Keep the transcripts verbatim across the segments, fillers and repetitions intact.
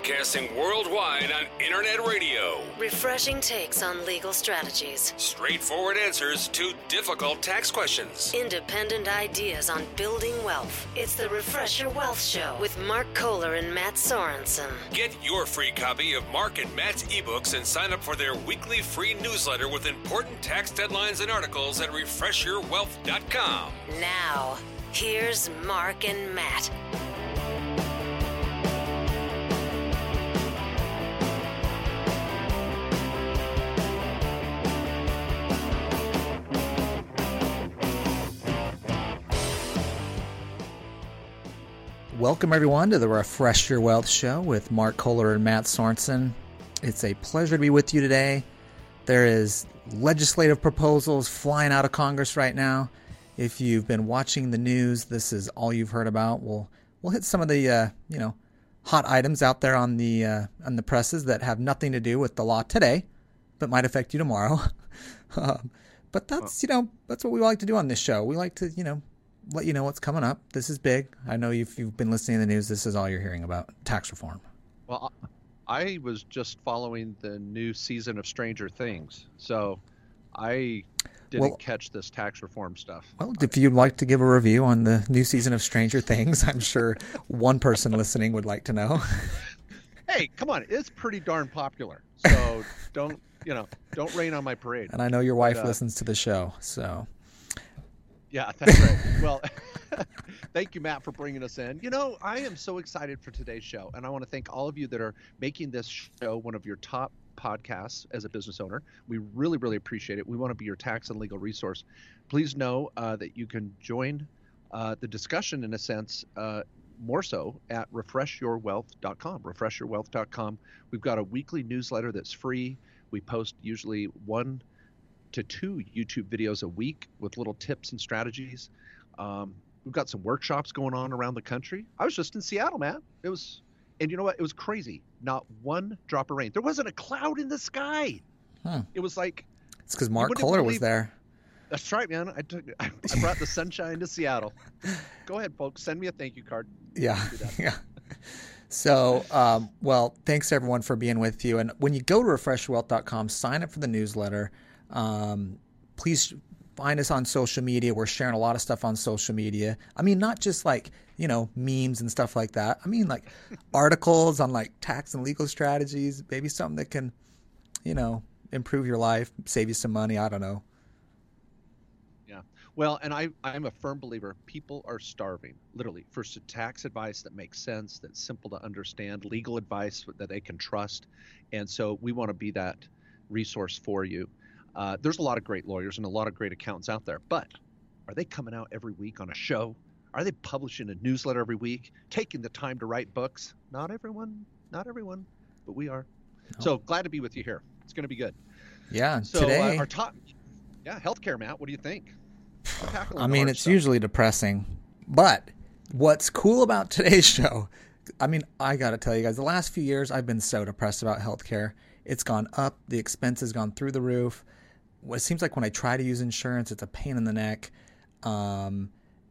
Broadcasting worldwide on internet radio. Refreshing takes on legal strategies. Straightforward answers to difficult tax questions. Independent ideas on building wealth. It's the Refresh Your Wealth Show with Mark Kohler and Matt Sorensen. Get your free copy of Mark and Matt's ebooks and sign up for their weekly free newsletter with important tax deadlines and articles at refresh your wealth dot com. Now, here's Mark and Matt. Welcome, everyone, to the Refresh Your Wealth Show with Mark Kohler and Matt Sorensen. It's a pleasure to be with you today. There is legislative proposals flying out of Congress right now. If you've been watching the news, this is all you've heard about. We'll we'll hit some of the uh, you know hot items out there on the uh, on the presses that have nothing to do with the law today, but might affect you tomorrow. um, but that's you know that's what we like to do on this show. We like to you know. let you know what's coming up. This is big. I know if you've been listening to the news, this is all you're hearing about, tax reform. Well, I was just following the new season of Stranger Things, so I didn't well, catch this tax reform stuff. Well, if you'd like to give a review on the new season of Stranger Things, I'm sure one person listening would like to know. Hey, come on. It's pretty darn popular, so don't, you know, don't rain on my parade. And I know your wife but, uh, listens to the show, so... Yeah, that's right. Well, thank you, Matt, for bringing us in. You know, I am so excited for today's show, and I want to thank all of you that are making this show one of your top podcasts as a business owner. We really, really appreciate it. We want to be your tax and legal resource. Please know uh, that you can join uh, the discussion, in a sense, uh, more so at refresh your wealth dot com. refresh your wealth dot com. We've got a weekly newsletter that's free. We post usually one to two YouTube videos a week with little tips and strategies. Um, we've got some workshops going on around the country. I was just in Seattle, man. It was, and you know what? It was crazy. Not one drop of rain. There wasn't a cloud in the sky. Huh. It was like... It's because Mark Kohler was there. That's right, man. I took, I brought the sunshine to Seattle. Go ahead, folks. Send me a thank you card. Yeah, yeah. So, um, well, thanks everyone for being with you. And when you go to refresh your wealth dot com, sign up for the newsletter. Um, please find us on social media. We're sharing a lot of stuff on social media. I mean, not just like, you know, memes and stuff like that. I mean, like articles on like tax and legal strategies, maybe something that can, you know, improve your life, save you some money. I don't know. Yeah. Well, and I, I'm a firm believer people are starving, literally, for tax advice that makes sense, that's simple to understand, legal advice that they can trust. And so we want to be that resource for you. Uh, there's a lot of great lawyers and a lot of great accountants out there, but are they coming out every week on a show? Are they publishing a newsletter every week, taking the time to write books? Not everyone, not everyone, but we are. No. So glad to be with you here. It's going to be good. Yeah, so, today. Uh, our top, yeah, healthcare, Matt. What do you think? I mean, it's stuff. usually depressing, but what's cool about today's show? I mean, I got to tell you guys, the last few years I've been so depressed about healthcare. It's gone up. The expense has gone through the roof. It seems like when I try to use insurance, it's a pain in the neck. Um,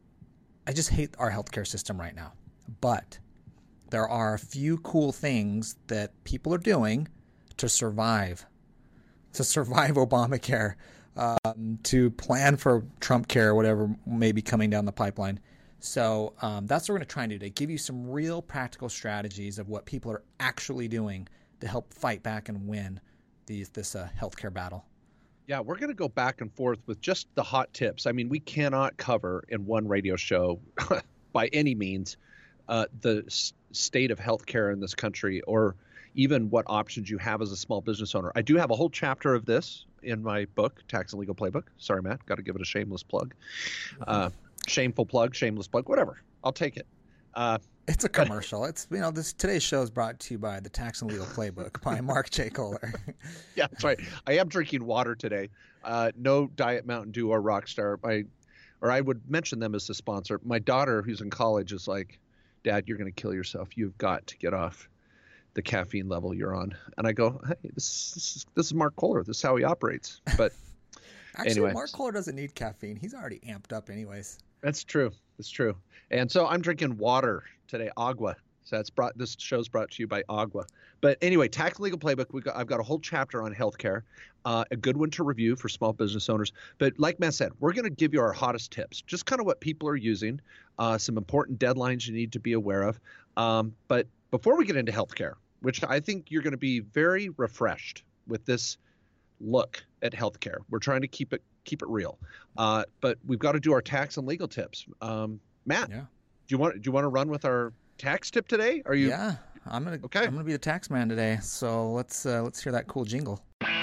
I just hate our healthcare system right now. But there are a few cool things that people are doing to survive, to survive Obamacare, um, to plan for Trump care or whatever may be coming down the pipeline. So um, that's what we're going to try and do today, give you some real practical strategies of what people are actually doing to help fight back and win these, this uh, healthcare battle. Yeah, we're going to go back and forth with just the hot tips. I mean, we cannot cover in one radio show by any means uh, the s- state of healthcare in this country or even what options you have as a small business owner. I do have a whole chapter of this in my book, Tax and Legal Playbook. Sorry, Matt, got to give it a shameless plug. Uh, shameful plug, shameless plug, whatever. I'll take it. Uh, It's a commercial. It's, you know, this today's show is brought to you by the Tax and Legal Playbook by Mark J. Kohler. Yeah, that's right. I am drinking water today. Uh, no Diet Mountain Dew or Rockstar. My, or I would mention them as the sponsor. My daughter, who's in college, is like, Dad, you're going to kill yourself. You've got to get off the caffeine level you're on. And I go, hey, this, this, is, this is Mark Kohler. This is how he operates. But Actually, anyway. Mark Kohler doesn't need caffeine. He's already amped up anyways. That's true. That's true. And so I'm drinking water today, agua. So that's brought. This show's brought to you by Agua. But anyway, Tax and Legal Playbook. We got. I've got a whole chapter on healthcare. Uh, a good one to review for small business owners. But like Matt said, we're going to give you our hottest tips, just kind of what people are using, uh, some important deadlines you need to be aware of. Um, but before we get into healthcare, which I think you're going to be very refreshed with this look at healthcare. We're trying to keep it keep it real. Uh, but we've got to do our tax and legal tips. Um, Matt, Yeah. do you want do you want to run with our tax tip today? Are you? Yeah, I'm gonna Okay. I'm gonna be the tax man today. So let's uh, let's hear that cool jingle.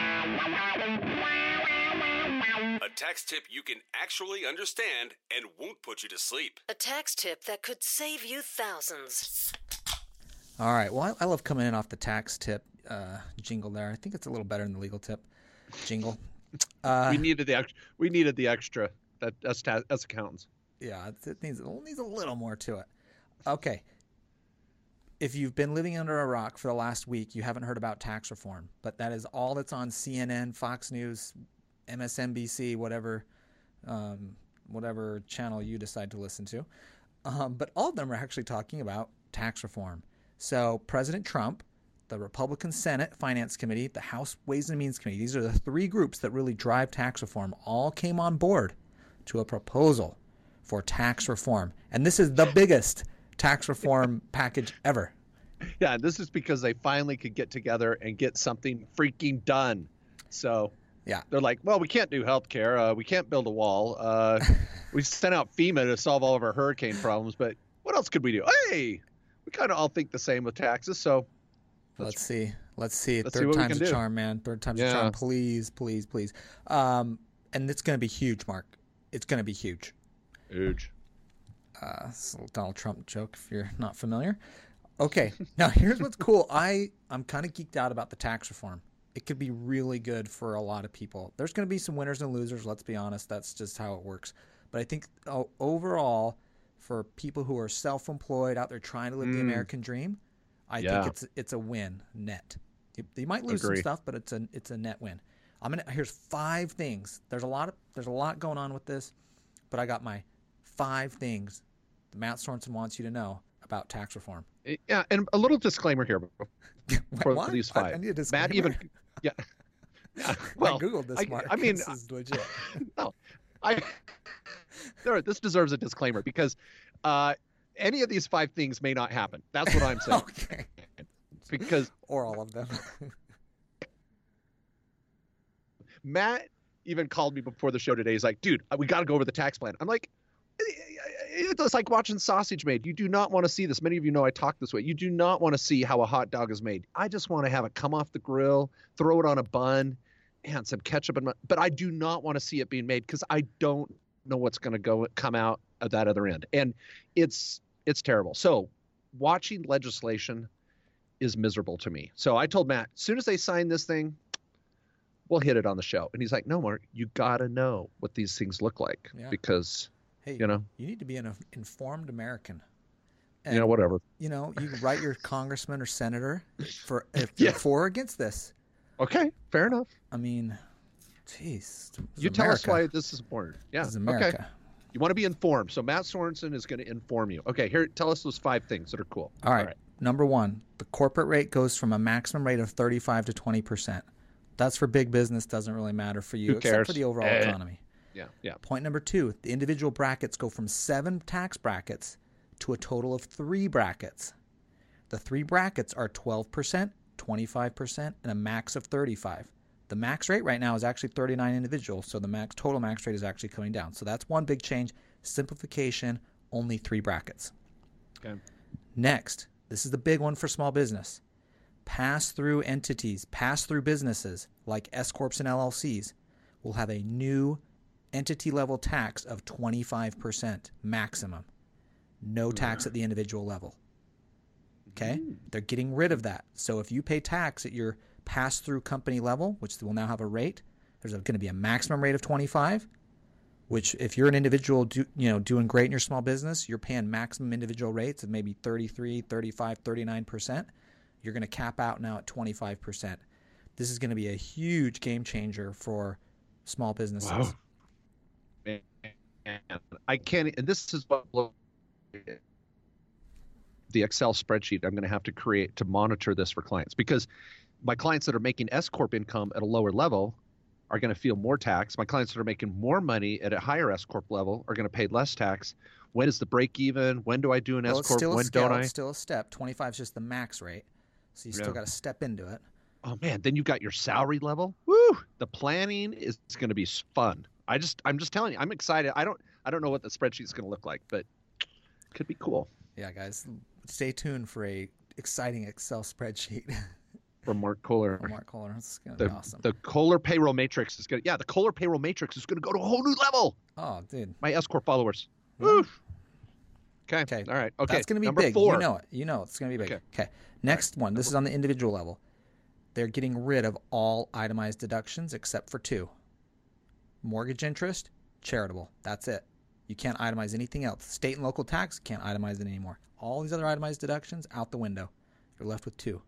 A tax tip you can actually understand and won't put you to sleep. A tax tip that could save you thousands. All right. Well, I, I love coming in off the tax tip uh, jingle there. I think it's a little better than the legal tip jingle. Uh, we needed the ex- we needed the extra that us ta- us accountants. Yeah, it, it needs it needs a little more to it. Okay. If you've been living under a rock for the last week, you haven't heard about tax reform, but that is all that's on C N N, Fox News, M S N B C, whatever, um, whatever channel you decide to listen to. Um, but all of them are actually talking about tax reform. So President Trump, the Republican Senate Finance Committee, the House Ways and Means Committee, these are the three groups that really drive tax reform, all came on board to a proposal for tax reform. And this is the biggest tax reform package ever. Yeah, this is because they finally could get together and get something freaking done. So Yeah. they're like, well, we can't do healthcare. Uh, we can't build a wall. Uh, we sent out FEMA to solve all of our hurricane problems. But what else could we do? Hey, we kind of all think the same with taxes. So Let's, let's see. Let's see. let's see Third what we time's can a do. charm, man. Third time's a Yeah. charm. Please, please, please. Um, and it's going to be huge, Mark. It's going to be huge. huge. Uh, it's a little Donald Trump joke if you're not familiar. Okay, now here's what's cool. I, I'm kind of geeked out about the tax reform. It could be really good for a lot of people. There's going to be some winners and losers, let's be honest. That's just how it works. But I think uh, overall, for people who are self-employed out there trying to live the American dream, I Yeah. think it's it's a win net. You, you might lose some Agree. stuff, but it's a it's a net win. I'm gonna here's five things. There's a lot of there's a lot going on with this, but I got my five things that Matt Sorensen wants you to know about tax reform. Yeah, and a little disclaimer here for What? these I- five. I need a Matt disclaimer. even, yeah, yeah. Well, I googled this, I, Mark. I mean, this is legit. no, I. There, this deserves a disclaimer because uh, any of these five things may not happen. That's what I'm saying. Okay, Because or all of them. Matt even called me before the show today. He's like, dude, we got to go over the tax plan. I'm like, it's like watching sausage made. You do not want to see this. Many of you know I talk this way. You do not want to see how a hot dog is made. I just want to have it come off the grill, throw it on a bun, and some ketchup. And but I do not want to see it being made because I don't know what's going to go come out of that other end. And it's it's terrible. So watching legislation is miserable to me. So I told Matt, as soon as they sign this thing, we'll hit it on the show. And he's like, no, Mark, you got to know what these things look like Yeah. because, Hey, you know, you need to be an informed American. you know, whatever. You know, you can write your congressman or senator for if Yeah. you're for or against this. Okay, fair enough. I mean, jeez. this is You tell us America. why this is important. Yeah. This is America. Okay. You want to be informed. So Matt Sorensen is going to inform you. Okay, here, tell us those five things that are cool. All right. Number one, the corporate rate goes from a maximum rate of thirty-five to twenty percent. That's for big business. Doesn't really matter for you, Who except cares? for the overall Eh. economy. Yeah, yeah. Point number two, the individual brackets go from seven tax brackets to a total of three brackets. The three brackets are twelve percent, twenty-five percent, and a max of thirty-five. The max rate right now is actually thirty-nine individuals, so the max total max rate is actually coming down. So that's one big change. Simplification, only three brackets. Okay. Next, this is the big one for small business. Pass-through entities, pass-through businesses like S-corps and L L Cs will have a new entity-level tax of twenty-five percent maximum. No tax at the individual level. Okay? They're getting rid of that. So if you pay tax at your pass-through company level, which will now have a rate, there's going to be a maximum rate of twenty-five, which if you're an individual do, you know, doing great in your small business, you're paying maximum individual rates of maybe thirty-three, thirty-five, thirty-nine percent. You're going to cap out now at twenty-five percent. This is going to be a huge game changer for small businesses. Wow. And I can't, and this is what the Excel spreadsheet I'm going to have to create to monitor this for clients, because my clients that are making S corp income at a lower level are going to feel more tax. My clients that are making more money at a higher S corp level are going to pay less tax. When is the break even? When do I do an well, S corp? Still when a scale, don't I? It's still a step. twenty-five is just the max rate, so you still Yeah. got to step into it. Oh man, then you got your salary level. Woo! The planning is going to be fun. I just, I'm just telling you, I'm excited. I don't, I don't know what the spreadsheet's going to look like, but it could be cool. Yeah, guys, stay tuned for a exciting Excel spreadsheet From Mark Kohler. from Mark Kohler. It's gonna be The, awesome. the Kohler payroll matrix is going to, yeah, the Kohler payroll matrix is going to go to a whole new level. Oh, dude. My S corp followers. Yeah. Woo! Okay. Okay. All right. Okay. That's going to be Number big. Four. You know it. You know it's going to be big. Okay. Okay. Next one. This is on the individual level. They're getting rid of all itemized deductions except for two. Mortgage interest, charitable. That's it. You can't itemize anything else. State and local tax, can't itemize it anymore. All these other itemized deductions, out the window. You're left with two.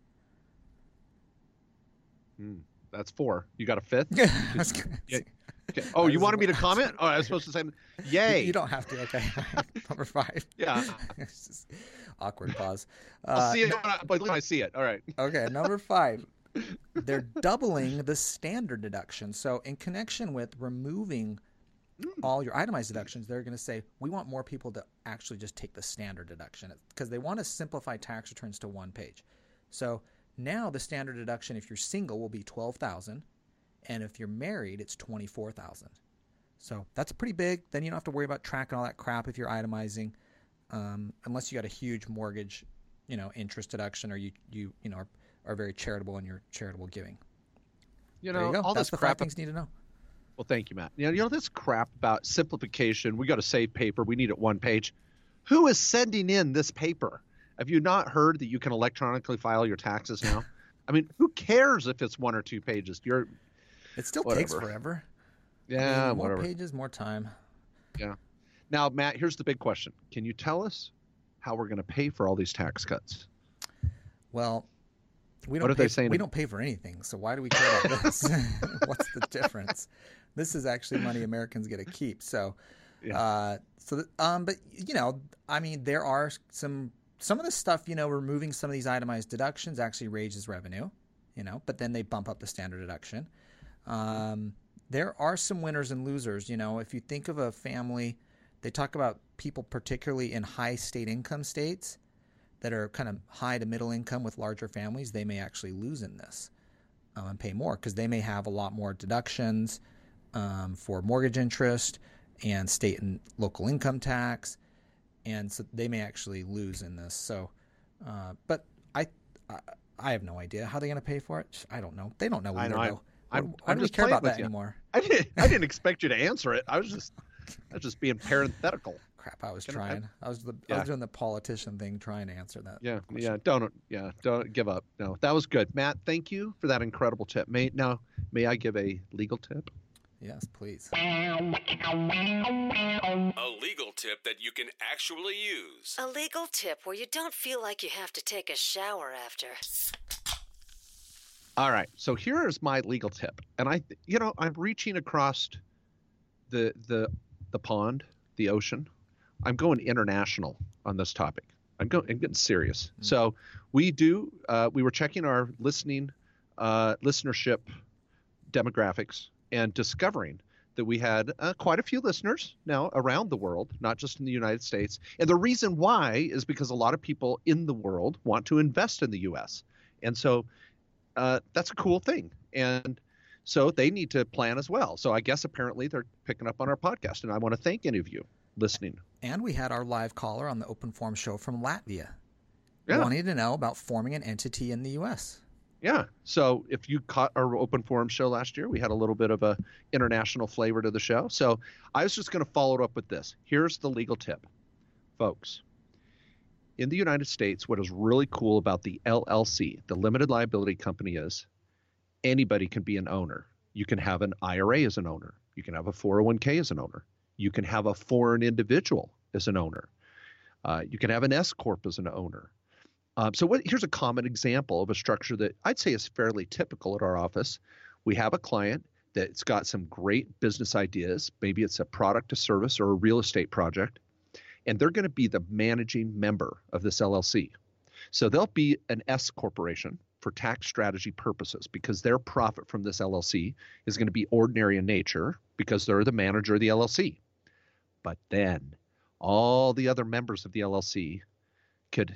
Hmm. That's four. You got a fifth? I was gonna Yeah. say- Okay. Oh, you wanted me to comment? Oh, I was supposed to say, yay. You, you don't have to. Okay. Number five. Yeah. It's just awkward pause. I'll Uh, see it when I, when I see it. All right. Okay, number five. They're doubling the standard deduction. So in connection with removing all your itemized deductions, they're going to say, we want more people to actually just take the standard deduction because they want to simplify tax returns to one page. So now the standard deduction, if you're single, will be twelve thousand dollars. And if you're married, it's twenty-four thousand dollars. So that's pretty big. Then you don't have to worry about tracking all that crap if you're itemizing, um, unless you got a huge mortgage, you know, interest deduction, or you, you, you know, are, are very charitable in your charitable giving. You There know, you go. all That's this the crap. five things you need to know. Well, thank you, Matt. You know, you know this crap about simplification. We got to save paper. We need it one page. Who is sending in this paper? Have you not heard that you can electronically file your taxes now? I mean, who cares if it's one or two pages? You're, It still Whatever. takes forever. I yeah, mean, more whatever. pages, more time. Yeah. Now, Matt, here's the big question. Can you tell us how we're going to pay for all these tax cuts? Well, we What don't are pay, they saying? we don't pay for anything, so why do we care about this? What's the difference? This is actually money Americans get to keep. So, Yeah. uh, so that, um, but you know, I mean, there are some some of the stuff. You know, removing some of these itemized deductions actually raises revenue. You know, but then they bump up the standard deduction. Um, there are some winners and losers. You know, if you think of a family, they talk about people particularly in high state income states that are kind of high to middle income with larger families. They may actually lose in this um, and pay more because they may have a lot more deductions um, for mortgage interest and state and local income tax, and so they may actually lose in this. So, uh, but I, I, I have no idea how they're going to pay for it. I don't know. They don't know I either. know, I- though. I'm- Why I'm do we just care playing about with that you. anymore? I didn't. I didn't expect you to answer it. I was just, I was just being parenthetical. Crap! I was Can I- trying. I was the, I Yeah. was doing the politician thing, trying to answer that. Yeah, question. yeah. Don't, yeah, don't give up. No, that was good, Matt. Thank you for that incredible tip. May now, may I give a legal tip? Yes, please. A legal tip that you can actually use. A legal tip where you don't feel like you have to take a shower after. All right. So here is my legal tip, and I, you know, I'm reaching across the the the pond, the ocean. I'm going international on this topic. I'm going. I'm getting serious. Mm. So we do. Uh, we were checking our listening uh, listenership demographics and discovering that we had uh, quite a few listeners now around the world, not just in the United States. And the reason why is because a lot of people in the world want to invest in the U S. And so uh, that's a cool thing. And so they need to plan as well. So I guess apparently they're picking up on our podcast. And I want to thank any of you listening. And we had our live caller on the Open Forum show from Latvia. Yeah. Wanting to know about forming an entity in the U S. Yeah. So if you caught our open forum show last year, we had a little bit of a international flavor to the show. So I was just going to follow it up with this. Here's the legal tip, folks. In the United States, what is really cool about the L L C, the limited liability company, is anybody can be an owner. You can have an I R A as an owner. You can have a four oh one k as an owner. You can have a foreign individual as an owner. Uh, you can have an S corp as an owner. Um, so what, here's a common example of a structure that I'd say is fairly typical at our office. We have a client that's got some great business ideas. Maybe it's a product, a service, or a real estate project. and they're going to be the managing member of this L L C. So they'll be an S corporation for tax strategy purposes because their profit from this L L C is going to be ordinary in nature because they're the manager of the L L C. But then all the other members of the L L C could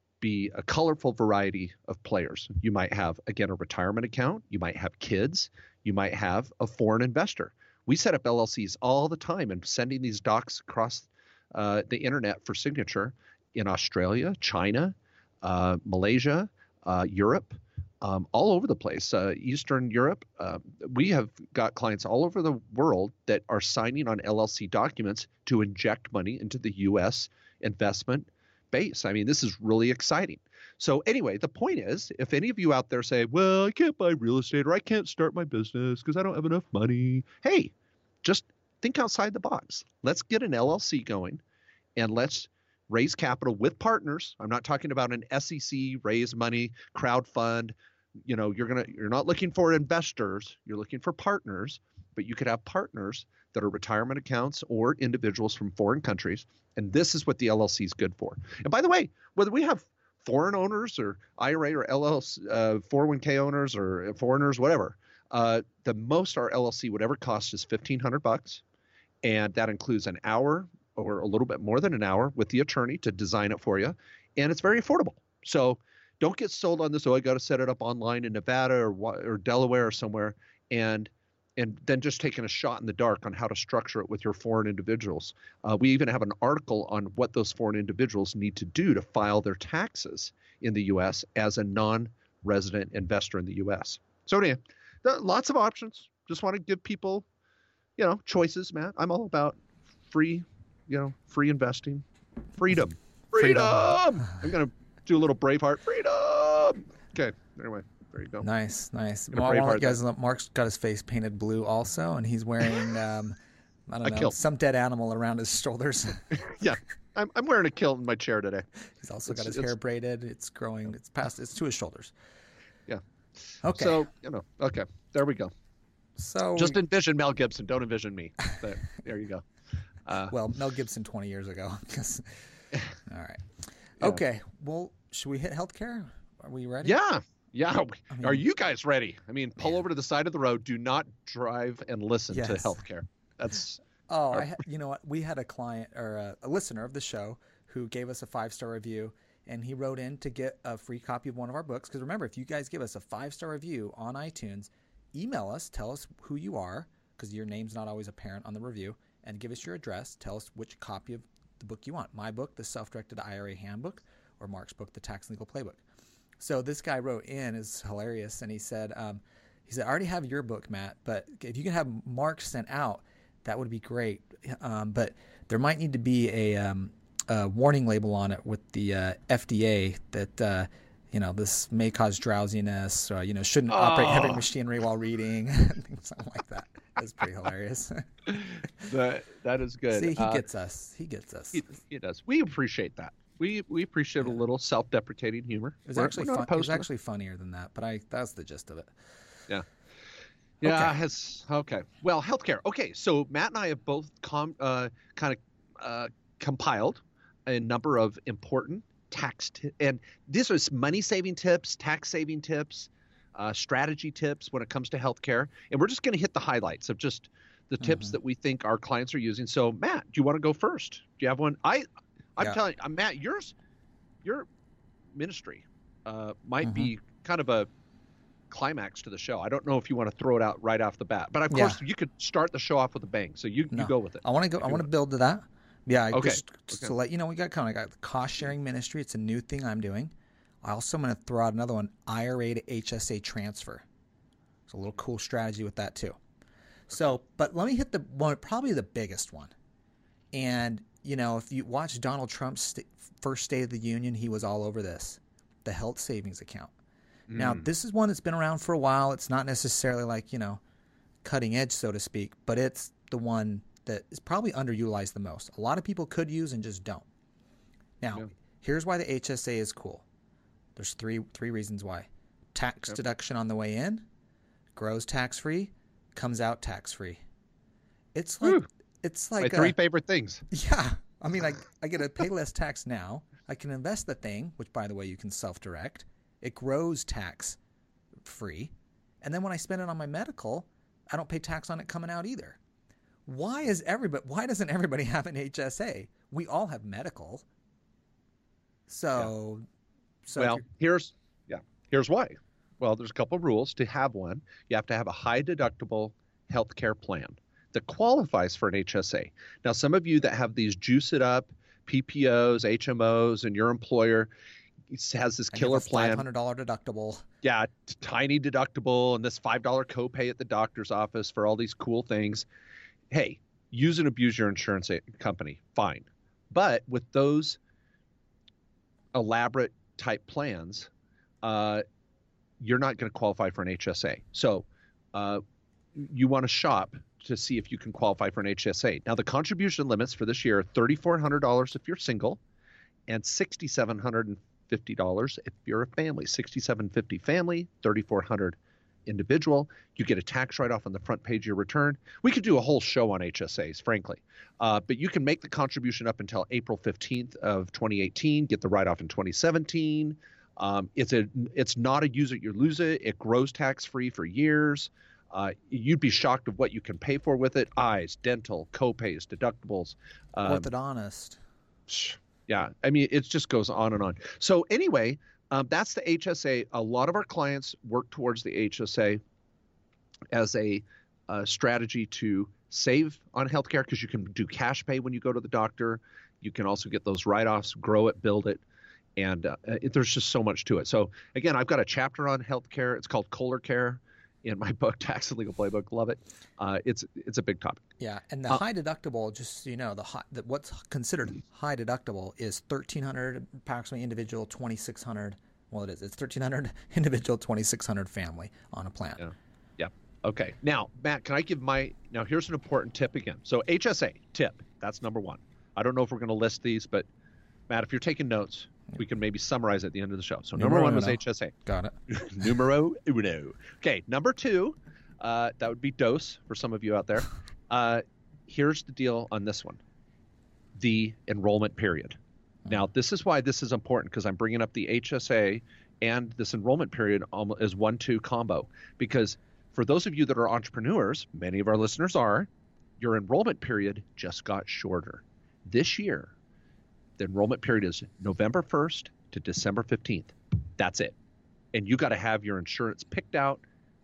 be a colorful variety of players. You might have, again, a retirement account. You might have kids. You might have a foreign investor. We set up L L Cs all the time and sending these docs across uh, the internet for signature in Australia, China, uh, Malaysia, uh, Europe, um, all over the place. Uh, Eastern Europe. Uh, we have got clients all over the world that are signing on L L C documents to inject money into the U S investment base. I mean, this is really exciting. So anyway, the point is, if any of you out there say, well, I can't buy real estate or I can't start my business because I don't have enough money. Hey, just think outside the box. Let's get an L L C going and let's raise capital with partners. I'm not talking about an S E C, raise money, crowd fund. You know, you're going to, you're not looking for investors. You're looking for partners, but you could have partners that are retirement accounts or individuals from foreign countries. And this is what the L L C is good for. And by the way, whether we have foreign owners or I R A or L L C, uh, four oh one k owners or foreigners, whatever, uh, the most our L L C would ever cost is fifteen hundred bucks. And that includes an hour or a little bit more than an hour with the attorney to design it for you. And it's very affordable. So don't get sold on this, oh, I got to set it up online in Nevada or, or Delaware or somewhere. And and then just taking a shot in the dark on how to structure it with your foreign individuals. Uh, we even have an article on what those foreign individuals need to do to file their taxes in the U S as a non-resident investor in the U S. So anyway, lots of options. Just want to give people, you know, choices, Matt. I'm all about free, you know, free investing, freedom, freedom. freedom. I'm going to do a little Braveheart, freedom. Okay, anyway. There you go. Nice, nice. Well, I want to let you guys know, Mark's got his face painted blue also, and he's wearing, um, I don't a know, kilt. Some dead animal around his shoulders. Yeah, I'm, I'm wearing a kilt in my chair today. He's also it's, got his it's, hair braided. It's growing. It's past. It's to his shoulders. Yeah. Okay. So, you know, okay, there we go. So just envision Mel Gibson. Don't envision me. There, there you go. Uh, well, Mel Gibson twenty years ago. All right. Okay. Yeah. Well, should we hit healthcare? Are we ready? Yeah. Yeah. I mean, are you guys ready? I mean, pull man. over to the side of the road. Do not drive and listen yes. to healthcare. That's. Oh, our... I ha- you know what? We had a client or a, a listener of the show who gave us a five-star review, and he wrote in to get a free copy of one of our books. Because remember, if you guys give us a five-star review on iTunes, email us, tell us who you are, because your name's not always apparent on the review, and give us your address. Tell us which copy of the book you want. My book, The Self-Directed I R A Handbook, or Mark's book, The Tax and Legal Playbook. So this guy wrote in, is hilarious, and he said, um, he said, I already have your book, Matt, but if you can have Mark sent out, that would be great. Um, but there might need to be a, um, a warning label on it with the uh, F D A that, uh, you know, this may cause drowsiness, or, you know, shouldn't oh. operate heavy machinery while reading, something like that. That's pretty hilarious. that, that is good. See, he uh, gets us. He gets us. He, he does. We appreciate that. We we appreciate yeah. a little self-deprecating humor. It was actually fun, it was actually funnier than that, but I that's the gist of it. Yeah. Yeah. Okay. Has okay. Well, healthcare. Okay, so Matt and I have both com, uh, kind of uh, compiled a number of important tax t- and this was money-saving tips, tax-saving tips, uh, strategy tips when it comes to healthcare, and we're just going to hit the highlights of just the tips mm-hmm. that we think our clients are using. So, Matt, do you want to go first? Do you have one? I. I'm yeah. telling you, uh, Matt, yours, your ministry uh, might mm-hmm. be kind of a climax to the show. I don't know if you want to throw it out right off the bat, but of yeah. course you could start the show off with a bang. So you, no. you go with it. I want to go. I want to build to that. Yeah. Okay. Just, just okay. to let you know, we got kind of got the cost sharing ministry. It's a new thing I'm doing. I also am going to throw out another one: I R A to H S A transfer. It's a little cool strategy with that too. So, but let me hit the one, probably the biggest one, and. You know, if you watch Donald Trump's st- first State of the Union, he was all over this, the health savings account. Mm. Now, this is one that's been around for a while. It's not necessarily like, you know, cutting edge, so to speak, but it's the one that is probably underutilized the most. A lot of people could use and just don't. Now, yeah. here's why the H S A is cool. There's three three reasons why. Tax yep. deduction on the way in, grows tax-free, comes out tax-free. It's like... Woo. It's like my three a, favorite things. Yeah, I mean, I, I get to pay less tax now. I can invest the thing, which, by the way, you can self-direct. It grows tax-free. And then when I spend it on my medical, I don't pay tax on it coming out either. Why is everybody? Why doesn't everybody have an H S A? We all have medical. So, yeah. so well, here's yeah, here's why. Well, there's a couple of rules to have one. You have to have a high deductible health care plan that qualifies for an H S A. Now, some of you that have these juice it up P P Os, H M Os, and your employer has this killer plan. five hundred dollars deductible. Yeah, t- tiny deductible and this five dollars copay at the doctor's office for all these cool things. Hey, use and abuse your insurance company, fine. But with those elaborate type plans, uh, you're not going to qualify for an H S A. So uh, you want to shop to see if you can qualify for an H S A. Now, the contribution limits for this year are three thousand four hundred dollars if you're single and six thousand seven hundred fifty dollars if you're a family. six thousand seven hundred fifty dollars family, three thousand four hundred dollars individual. You get a tax write-off on the front page of your return. We could do a whole show on H S As, frankly. Uh, but you can make the contribution up until April fifteenth of twenty eighteen, get the write-off in twenty seventeen. Um, it's a it's not a use it, you lose it. It grows tax-free for years. Uh, you'd be shocked of what you can pay for with it. Eyes, dental, copays, deductibles. Um, Orthodontist. Yeah, I mean, it just goes on and on. So anyway, um, that's the H S A. A lot of our clients work towards the H S A as a uh, strategy to save on healthcare because you can do cash pay when you go to the doctor. You can also get those write-offs, grow it, build it. And uh, it, there's just so much to it. So again, I've got a chapter on healthcare. It's called Kohler Care in my book, Tax and Legal Playbook. Love it. Uh, it's it's a big topic. Yeah, and the uh, high deductible, just so you know, the, high, the what's considered high deductible is thirteen hundred approximately individual, twenty-six hundred. Well, it is. It's thirteen hundred individual, twenty-six hundred family on a plan. Yeah. Yeah. Okay. Now, Matt, can I give my now? Here's an important tip again. So H S A tip. That's number one. I don't know if we're going to list these, but Matt, if you're taking notes, we can maybe summarize at the end of the show. So number Numero one was uno. H S A. Got it. Numero uno. Okay, number two, uh, that would be dose for some of you out there. Uh, here's the deal on this one. The enrollment period. Now, this is why this is important because I'm bringing up the H S A and this enrollment period as one two combo. Because for those of you that are entrepreneurs, many of our listeners are, your enrollment period just got shorter. This year, the enrollment period is November first to December fifteenth. That's it. And you got to have your insurance picked out,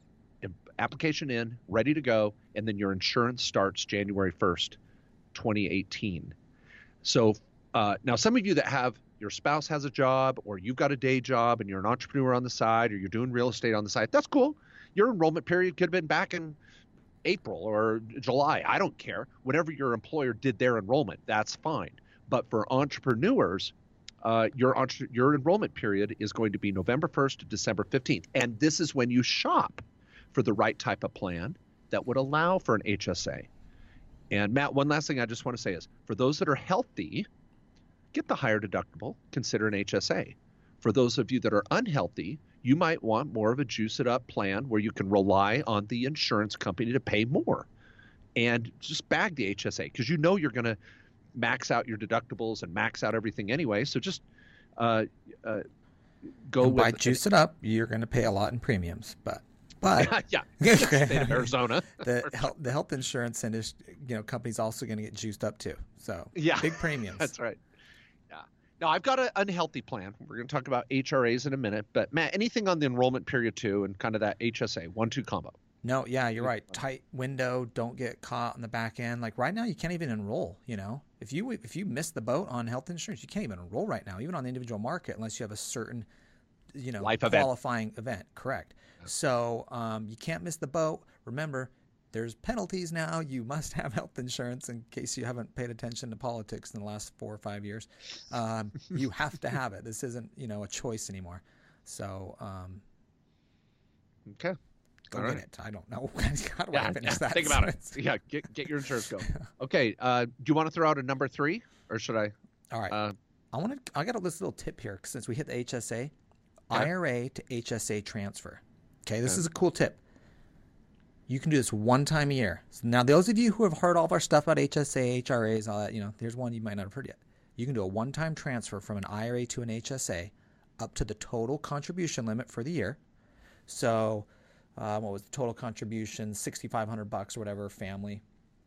application in, ready to go, and then your insurance starts January first, twenty eighteen. So uh, now some of you that have your spouse has a job or you've got a day job and you're an entrepreneur on the side or you're doing real estate on the side, that's cool. Your enrollment period could have been back in April or July. I don't care. Whatever your employer did their enrollment, that's fine. But for entrepreneurs, uh, your entre- your enrollment period is going to be November first to December fifteenth. And this is when you shop for the right type of plan that would allow for an H S A. And Matt, one last thing I just want to say is for those that are healthy, get the higher deductible, consider an H S A. For those of you that are unhealthy, you might want more of a juice it up plan where you can rely on the insurance company to pay more. And just bag the H S A because you know you're going to max out your deductibles and max out everything anyway. So just uh, uh, go and with by juice it up, you're going to pay a lot in premiums, but but yeah, state of Arizona. the health the health insurance industry, you know, company's also going to get juiced up too. So yeah, big premiums. That's right. Yeah. Now I've got an unhealthy plan. We're going to talk about H R As in a minute, but Matt, anything on the enrollment period too, and kind of that H S A one two combo. No, yeah, you're right. Tight window. Don't get caught on the back end. Like right now, you can't even enroll. You know, if you if you miss the boat on health insurance, you can't even enroll right now, even on the individual market, unless you have a certain, you know, Life qualifying event. event. Correct. So um, you can't miss the boat. Remember, there's penalties now. You must have health insurance in case you haven't paid attention to politics in the last four or five years. Um, you have to have it. This isn't, you know, a choice anymore. So um, okay. Go All get right. it. I don't know. How do Yeah, I finish yeah, that? think about it. Yeah, get get your insurance going. Okay. Uh, do you want to throw out a number three, or should I? All right. Uh, I want to. I got a little tip here since we hit the H S A, yeah. I R A to H S A transfer. Okay, this Okay. is a cool tip. You can do this one time a year. So now, those of you who have heard all of our stuff about H S A, H R As, all that, you know, there's one you might not have heard yet. You can do a one-time transfer from an I R A to an H S A up to the total contribution limit for the year. So, uh, what was the total contribution? sixty-five hundred bucks or whatever, family.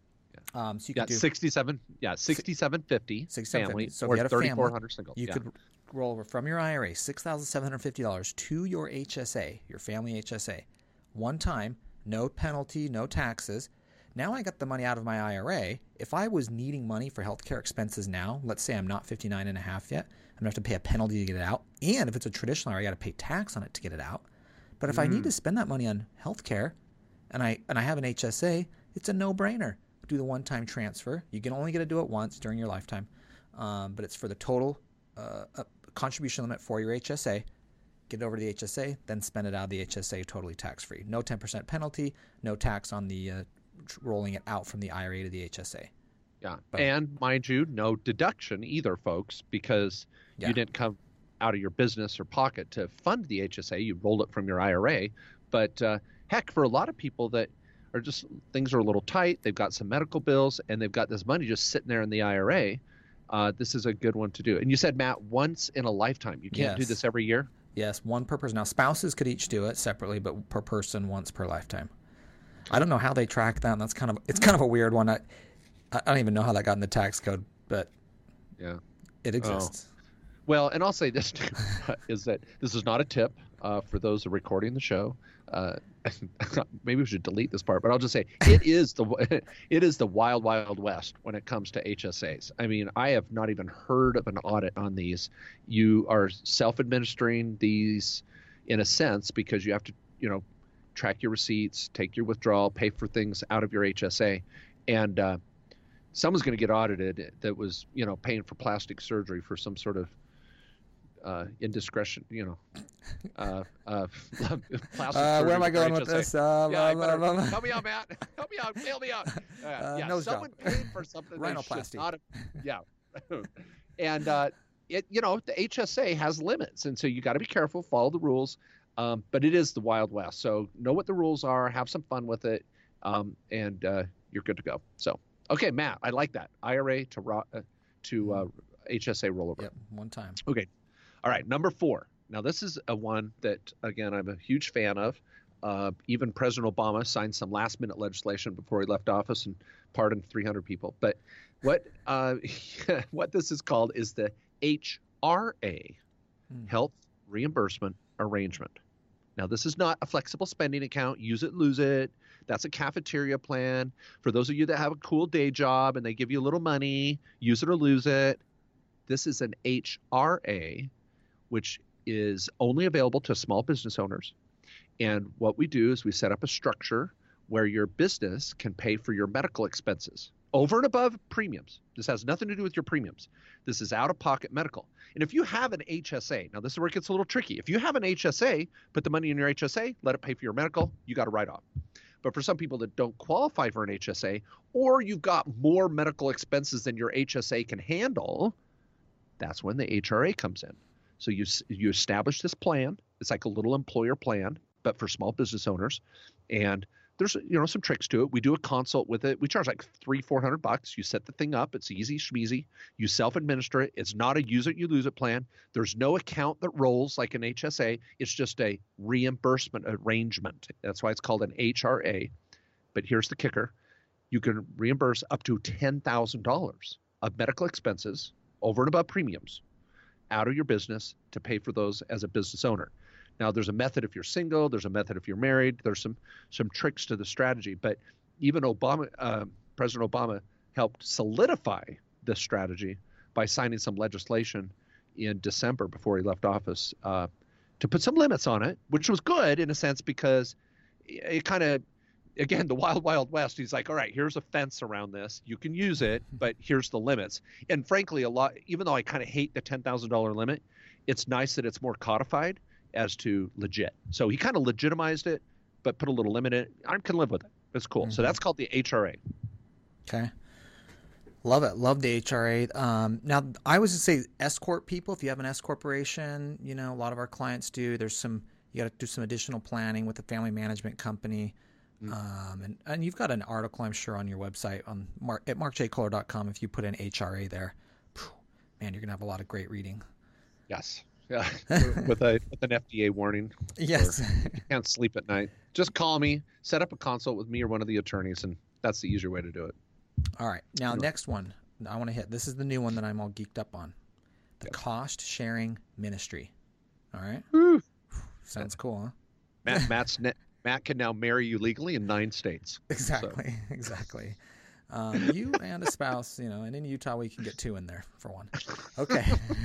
Um, so you yeah, could do sixty-seven. Yeah, sixty-seven fifty family, So or if you had a thirty-four hundred family, single. you yeah. could roll over from your I R A six thousand seven hundred fifty dollars to your H S A, your family H S A, one time, no penalty, no taxes. Now I got the money out of my I R A. If I was needing money for healthcare expenses now, let's say I'm not fifty-nine and a half yet, I'm going to have to pay a penalty to get it out. And if it's a traditional I R A, I got to pay tax on it to get it out. But if mm. I need to spend that money on healthcare and I and I have an H S A, it's a no-brainer. Do the one-time transfer. You can only get to do it once during your lifetime, um, but it's for the total uh, uh, contribution limit for your H S A. Get it over to the H S A, then spend it out of the H S A totally tax-free. No ten percent penalty, no tax on the uh, rolling it out from the I R A to the H S A. Yeah, but, and mind you, no deduction either, folks, because yeah. you didn't come out of your business or pocket to fund the H S A. You rolled it from your I R A. But uh, heck, for a lot of people that are just, things are a little tight, they've got some medical bills, and they've got this money just sitting there in the I R A, uh, this is a good one to do. And you said, Matt, once in a lifetime. You can't yes. do this every year? Yes, one per person. Now, spouses could each do it separately, but per person, once per lifetime. I don't know how they track that. And that's kind of, it's kind of a weird one. I, I don't even know how that got in the tax code, but yeah, it exists. Oh. Well, and I'll say this too, is that this is not a tip uh, for those who are recording the show. Uh, maybe we should delete this part, but I'll just say it is the it is the wild, wild west when it comes to H S As. I mean, I have not even heard of an audit on these. You are self-administering these in a sense because you have to, you know, track your receipts, take your withdrawal, pay for things out of your H S A, and uh, someone's going to get audited that was, you know, paying for plastic surgery for some sort of uh, indiscretion, you know. Uh, uh, plastic uh, where am I going H S A. With this? Uh, yeah, blah, blah, blah. help me out, Matt. Help me out. Bail me out. Uh, uh, yeah, nose someone job. paid for something they should Rhinoplasty. not have. Yeah. And uh, it, you know, the H S A has limits, and so you got to be careful, follow the rules. Um, but it is the Wild West, so know what the rules are, have some fun with it, um, and uh, you're good to go. So, okay, Matt, I like that. I R A to ro- uh, to uh, H S A rollover. Yep, one time. Okay. All right, number four. Now, this is a one that, again, I'm a huge fan of. Uh, even President Obama signed some last-minute legislation before he left office and pardoned three hundred people. But what uh, what this is called is the H R A, hmm. Health Reimbursement Arrangement. Now, this is not a flexible spending account. Use it, lose it. That's a cafeteria plan. For those of you that have a cool day job and they give you a little money, use it or lose it. This is an H R A, which is only available to small business owners. And what we do is we set up a structure where your business can pay for your medical expenses over and above premiums. This has nothing to do with your premiums. This is out-of-pocket medical. And if you have an H S A, now this is where it gets a little tricky. If you have an H S A, put the money in your H S A, let it pay for your medical, you got to write off. But for some people that don't qualify for an H S A, or you've got more medical expenses than your H S A can handle, that's when the H R A comes in. So you you establish this plan. It's like a little employer plan, but for small business owners. And there's, you know, some tricks to it. We do a consult with it. We charge like three, four hundred bucks. You set the thing up. It's easy schmeezy. You self-administer it. It's not a use it, you lose it plan. There's no account that rolls like an H S A. It's just a reimbursement arrangement. That's why it's called an H R A. But here's the kicker. You can reimburse up to ten thousand dollars of medical expenses over and above premiums out of your business to pay for those as a business owner. Now, there's a method if you're single. There's a method if you're married. There's some some tricks to the strategy. But even Obama, uh, President Obama helped solidify this strategy by signing some legislation in December before he left office uh, to put some limits on it, which was good in a sense because it kind of, again, the wild, wild west. He's like, all right, here's a fence around this. You can use it, but here's the limits. And frankly, a lot, even though I kind of hate the ten thousand dollars limit, it's nice that it's more codified as to legit. So he kind of legitimized it, but put a little limit in it. I can live with it. It's cool. Mm-hmm. So that's called the H R A. Okay. Love it. Love the H R A. Um, now, I was to say S Corp people, if you have an S corporation, you know, a lot of our clients do. There's some, you got to do some additional planning with a family management company. Mm. Um, and, and you've got an article, I'm sure, on your website on mark, at mark j kohler dot com. If you put in H R A there, phew, man, you're going to have a lot of great reading. Yes. Yeah. with a with an F D A warning. Yes. You can't sleep at night. Just call me, set up a consult with me or one of the attorneys, and that's the easier way to do it. All right. Now, next one I want to hit. This is the new one that I'm all geeked up on. The Yes. cost sharing ministry. All right. Whew. Sounds cool, huh? Matt, Matt's ne- Matt can now marry you legally in nine states. Exactly. So. Exactly. Um, you and a spouse, you know, and in Utah we can get two in there for one. Okay.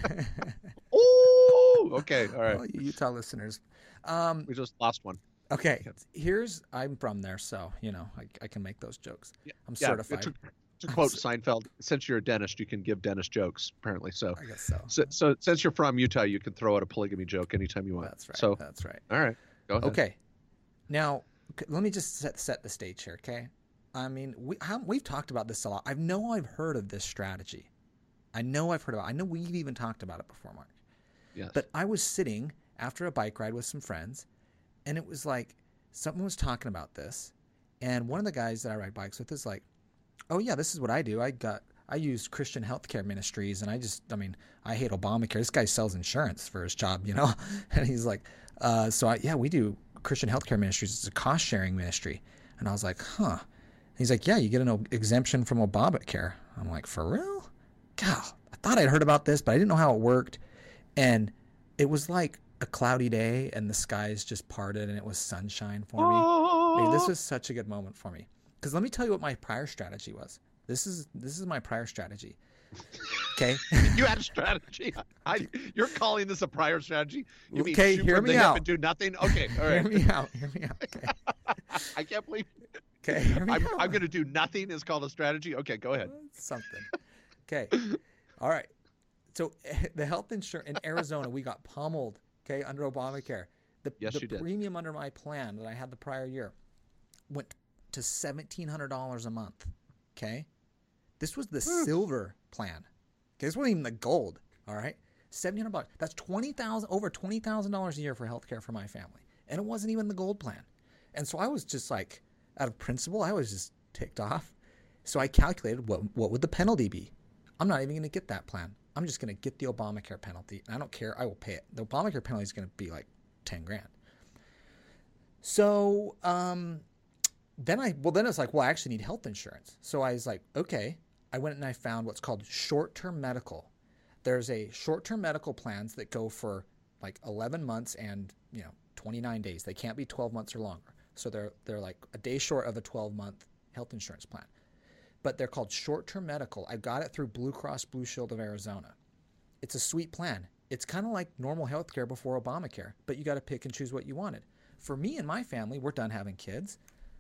Oh, okay. All right. Well, you Utah listeners. Um, We just lost one. okay. Here's, I'm from there, so, you know, I, I can make those jokes. Yeah, I'm yeah, certified. To, to quote Seinfeld, since you're a dentist, you can give dentist jokes, apparently. So, I guess so. so, so since you're from Utah, you can throw out a polygamy joke anytime you want. That's right. So, That's right. all right. Go ahead. Okay. Now, c- let me just set, set the stage here, okay? I mean, we, how, we've talked about this a lot. I know I've heard of this strategy. I know I've heard about it. I know we've even talked about it before, Mark. Yes. But I was sitting after a bike ride with some friends, and it was like someone was talking about this, and one of the guys that I ride bikes with is like, oh, yeah, this is what I do. I got I use Christian Healthcare Ministries, and I just, I mean, I hate Obamacare. This guy sells insurance for his job, you know? And he's like, uh, so, I, yeah, we do Christian Healthcare Ministries. It's a cost-sharing ministry. And I was like, huh. And he's like, yeah, you get an exemption from Obamacare. I'm like, for real? God, I thought I'd heard about this, but I didn't know how it worked. And it was like a cloudy day, and the skies just parted, and it was sunshine for me. I mean, this was such a good moment for me. Because let me tell you what my prior strategy was. This is this is my prior strategy. Okay. You had a strategy. I, you're calling this a prior strategy? You mean Okay, shoot hear from me the hip out. and do nothing? Okay, all right. Hear me out. Hear me out. Okay. I can't believe. Okay. Hear me I'm, out. I'm going to do nothing is called a strategy. Okay, go ahead. Something. Okay. All right. So the health insurance in Arizona, we got pummeled. Okay, under Obamacare. The, Yes, the you did. premium under my plan that I had the prior year went to seventeen hundred dollars a month. Okay. This was the silver plan. Okay, this wasn't even the gold. All right. seventeen hundred bucks. That's twenty thousand over twenty thousand dollars a year for healthcare for my family. And it wasn't even the gold plan. And so I was just like, out of principle, I was just ticked off. So I calculated what what would the penalty be. I'm not even going to get that plan. I'm just going to get the Obamacare penalty. And I don't care. I will pay it. The Obamacare penalty is going to be like ten grand. So um, then I, well, then it's like, well, I actually need health insurance. So I was like, okay. I went and I found what's called short-term medical. There's a short-term medical plans that go for like eleven months and, you know, twenty-nine days. They can't be twelve months or longer. So they're they're like a day short of a twelve-month health insurance plan. But they're called short-term medical. I got it through Blue Cross Blue Shield of Arizona. It's a sweet plan. It's kind of like normal health care before Obamacare, but you got to pick and choose what you wanted. For me and my family, we're done having kids,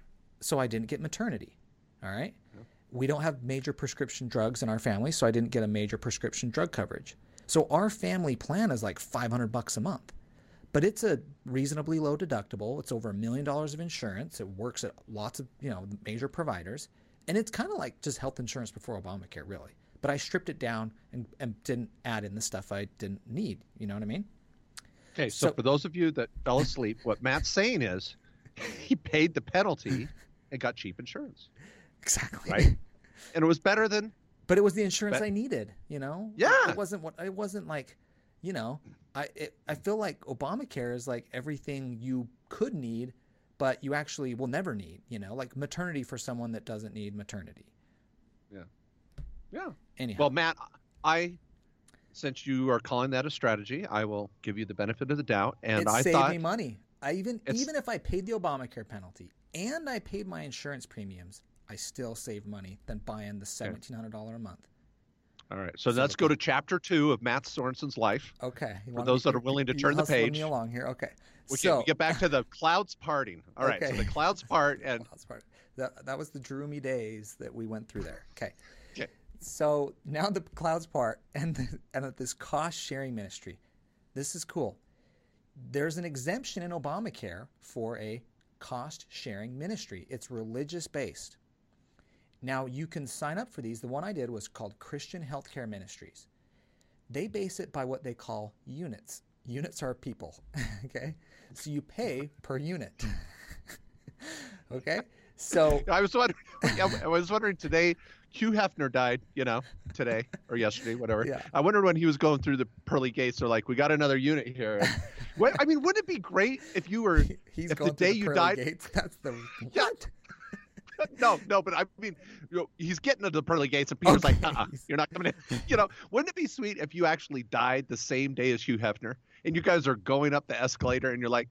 so I didn't get maternity. All right? Yeah. We don't have major prescription drugs in our family, so I didn't get a major prescription drug coverage. So our family plan is like five hundred bucks a month. But it's a reasonably low deductible. It's over a million dollars of insurance. It works at lots of, you know, major providers. And it's kind of like just health insurance before Obamacare, really. But I stripped it down and, and didn't add in the stuff I didn't need. You know what I mean? Okay, so, so for those of you that fell asleep, what Matt's saying is he paid the penalty and got cheap insurance. Exactly. Right? And it was better than... But it was the insurance But, I needed, you know? Yeah. It wasn't what it wasn't like, you know, I it, I feel like Obamacare is like everything you could need, but you actually will never need, you know, like maternity for someone that doesn't need maternity. Yeah. Yeah. Anyhow. Well, Matt, I, since you are calling that a strategy, I will give you the benefit of the doubt. And it I saved thought me money. I even even if I paid the Obamacare penalty and I paid my insurance premiums, I still saved money than buying the seventeen hundred dollars a month. All right. So, so let's go to chapter two of Matt Sorensen's life. Okay. For those that are willing to turn the page. Me along here. Okay. Okay, so, we get back to the clouds parting. All right. Okay. So the clouds part and clouds part. That, that was the droomy days that we went through there. Okay. Okay. So now the clouds part and the, and this cost sharing ministry. This is cool. There's an exemption in Obamacare for a cost sharing ministry. It's religious based. Now, you can sign up for these. The one I did was called Christian Healthcare Ministries. They base it by what they call units. Units are people, okay? So you pay per unit. Okay, so I was wondering. I was wondering today. Hugh Hefner died, you know, today or yesterday, whatever. Yeah. I wondered when he was going through the pearly gates. They're like, "We got another unit here." And, what, I mean, wouldn't it be great if you were? he's if going the through day the you pearly died. gates. That's the Yeah. what? no, no, but I mean, you know, he's getting to the pearly gates, and Peter's Okay. like, uh-uh, "You're not coming in." You know, wouldn't it be sweet if you actually died the same day as Hugh Hefner, and you guys are going up the escalator, and you're like,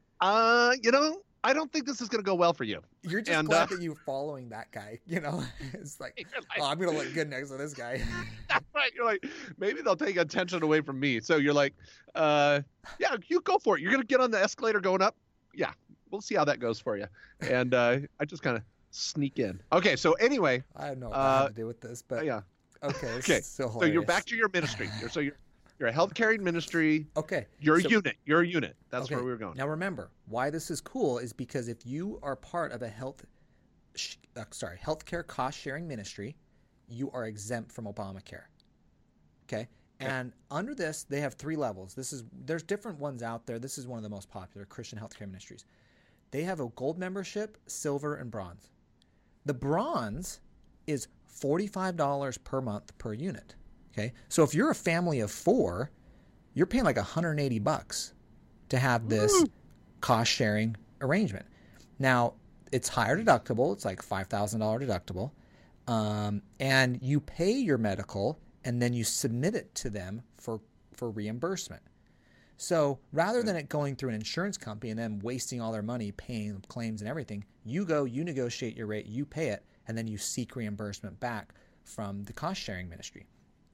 "Uh, you know, I don't think this is going to go well for you." You're just And, glad uh, that you're following that guy. You know, it's like, You're like- oh, I'm gonna look good next to this guy. right? You're like, maybe they'll take attention away from me. So you're like, uh, yeah, you go for it. You're gonna get on the escalator going up. Yeah, we'll see how that goes for you. And uh, I just kind of sneak in. Okay, so anyway, I don't know what Uh, that had to do with this, but yeah. okay, it's Okay, still so you're hilarious. back to your ministry. You're, so you're you're a health caring ministry. Okay, You're so- a unit. You're a unit. That's okay, where we were going. Now remember, why this is cool is because if you are part of a health, sh- uh, sorry, healthcare cost sharing ministry, you are exempt from Obamacare. Okay. And under this, they have three levels. This is there's different ones out there. This is one of the most popular Christian healthcare ministries. They have a gold membership, silver, and bronze. The bronze is forty-five dollars per month per unit. Okay. So if you're a family of four, you're paying like one hundred eighty bucks to have this cost sharing arrangement. Now, it's higher deductible. It's like five thousand dollars deductible. Um, and you pay your medical and then you submit it to them for, for reimbursement. So rather than it going through an insurance company and then wasting all their money paying claims and everything, you go, you negotiate your rate, you pay it, and then you seek reimbursement back from the cost sharing ministry.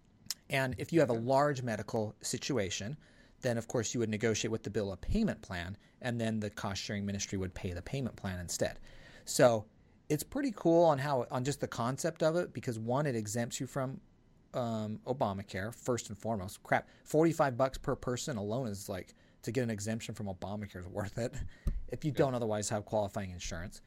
And if you have a large medical situation, then of course you would negotiate with the bill a payment plan, and then the cost sharing ministry would pay the payment plan instead. So it's pretty cool on how on just the concept of it, because one, it exempts you from um, Obamacare first and foremost. Crap, forty-five bucks per person alone is like, to get an exemption from Obamacare is worth it if you don't otherwise have qualifying insurance.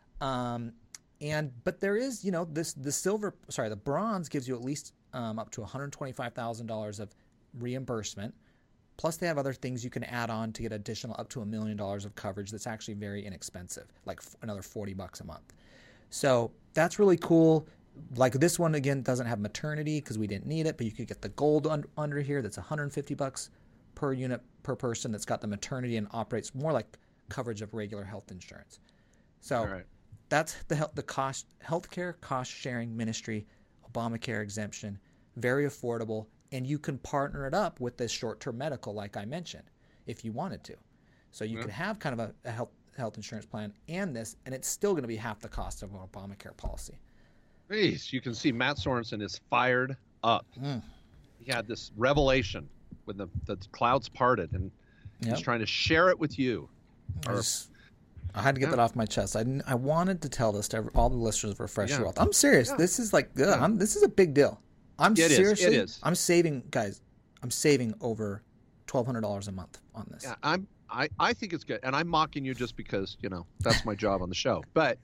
Um, and but there is, you know, this the silver, sorry, the bronze gives you at least um, up to one hundred twenty-five thousand dollars of reimbursement. Plus, they have other things you can add on to get additional up to a million dollars of coverage that's actually very inexpensive, like f- another forty bucks a month. So that's really cool. Like this one, again, doesn't have maternity because we didn't need it, but you could get the gold un- under here that's one hundred fifty bucks per unit per person that's got the maternity and operates more like coverage of regular health insurance. So All right. that's the health, the cost, healthcare cost sharing ministry, Obamacare exemption, very affordable. And you can partner it up with this short-term medical, like I mentioned, if you wanted to. So you Yeah. could have kind of a, a health health insurance plan and this, and it's still going to be half the cost of an Obamacare policy. Jeez, you can see Matt Sorensen is fired up. Mm. He had this revelation when the, the clouds parted, and Yep. he's trying to share it with you. I, Or- just, I had to get Yeah. that off my chest. I didn't, I wanted to tell this to every, all the listeners of Refresh Yeah. Your Wealth. I'm serious. Yeah. This is like good. Yeah. I'm, this is a big deal. I'm It is. It seriously. is. I'm saving, guys. I'm saving over twelve hundred dollars a month on this. Yeah, I'm. I, I think it's good, and I'm mocking you just because you know that's my job on the show. But